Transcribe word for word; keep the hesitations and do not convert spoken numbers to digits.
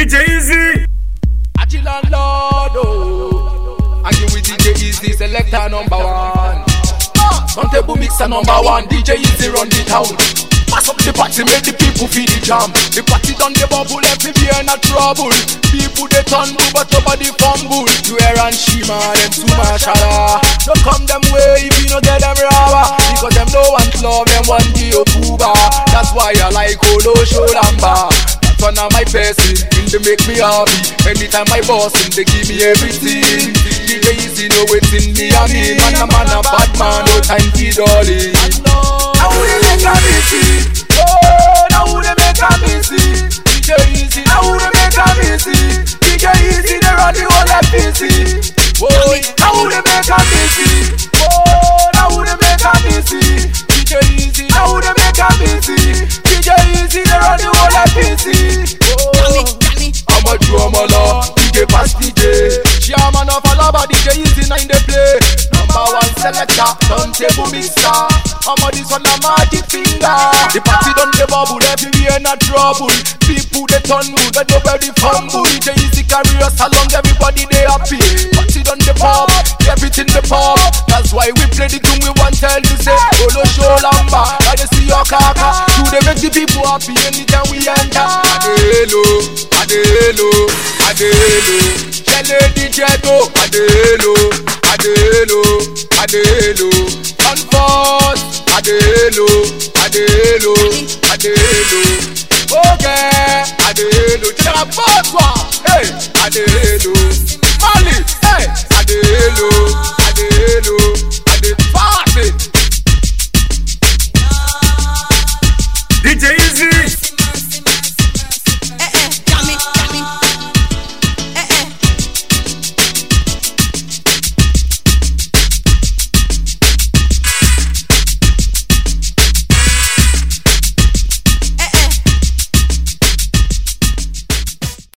D J Easy. Achilla Lord, oh. I give with D J Easy, selector number one. Turntable mixer number one, D J Easy run the town. Pass up the party, make the people feel the jam. The party done the bubble, every year not trouble. People they turn blue, but nobody fumble. You hear and Shima, them too much Allah. Don't come them way if you no get them rubber. Because them no want love, them want the Okuba. That's why I like Olo Sholamba. That's one of my person, and they make me happy. Anytime I boss them, they give me everything. D J Easy know it's in me, I mean. Man a man a bad man, no time for dolly. Now who they make a missy? Oh, now who they make a missy? D J Easy, now who they make a missy? D J Easy, they run the whole F P C. Whoa, now who they make a missy? Oh, now who they make a missy? D J Easy, now who they make a missy? D J Easy, they run the whole F P C. Oh, I'm a drummer, D J pass D J. Chairman of Alaba, D J Easy, nine they play. Number one selector, turntable mixer. I'm a this one a magic finger. The party done the bubble, everywhere not trouble. People they turn mood, they nobody fumble. D J Easy carry us along, everybody they happy. Party done the pop, everything the pop. That's why we play the tune we want tell you say Olo Sholamba, I dey see your kaka. Do they make the people happy anytime we enter? Adelo, Adelo, Adelo. Tell D J go, Adelo, Adelo, Adelo. On force, Adelo, Adelo, Adelo. Okay, Adelo. Tell boss, hey, Adelo. Mali, hey, Adelo.